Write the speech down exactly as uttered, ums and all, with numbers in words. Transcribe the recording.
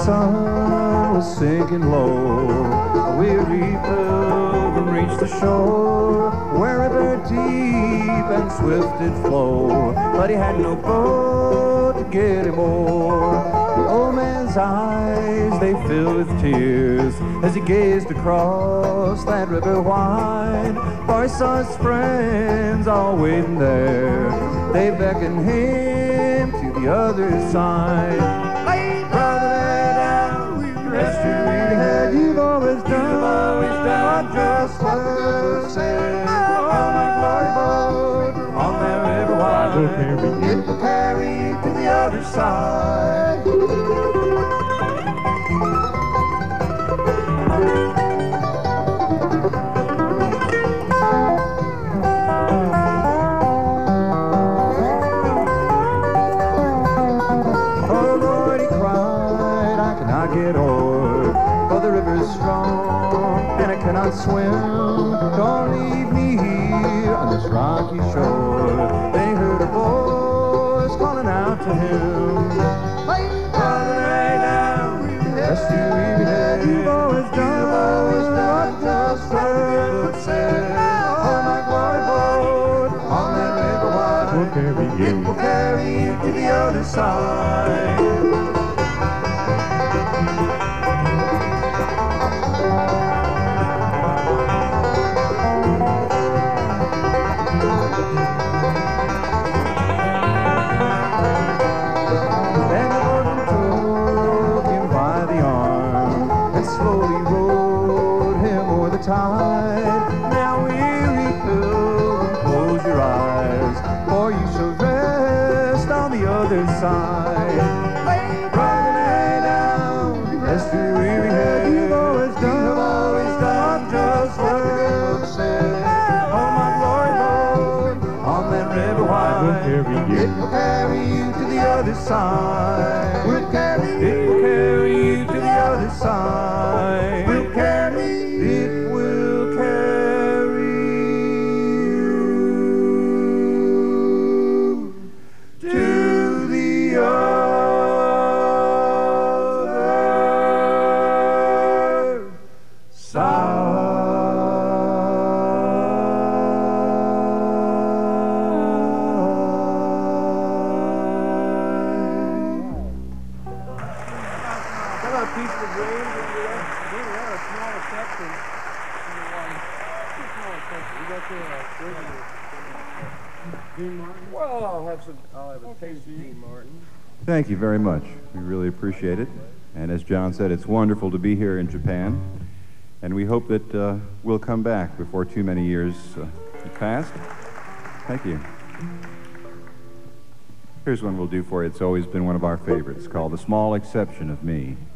sun was sinking low, a weary pilgrim reached the shore, where river deep and swift did flow, but he had no boat to get him o'er. The old man's eyes, they filled with tears as he gazed across that river wide, for he saw his friends all waiting there. They beckoned him to the other side. Lay, brother, lay down, we rest your weary head. You've always done, you've always done just what the girl said. On my glory boat, on that river wide, it will carry you to the other side. Cannot swim, don't leave me here on this rocky shore. They heard a voice calling out to him, lay, brother, lay down, rest your weary head. You've always done, you've always done just what the good said. On my glory boat, on that river wide, it will carry you, it will carry you to the other side. Tide. Now, weary pilgrim, close your eyes, for you shall rest on the other side. Lay, brother, lay down, rest your weary head. You've always done, you've always done just what the girl said. On my glory boat, on that river wide, it will carry you, it will carry you to the other side. We'll carry you, it will carry you to the other side. We'll carry it. Well, I'll have some. I'll have a taste of Dean Martin. Thank you very much. We really appreciate it. And as John said, it's wonderful to be here in Japan. And we hope that uh, we'll come back before too many years uh, have passed. Thank you. Here's one we'll do for you. It's always been one of our favorites, called The Small Exception of Me.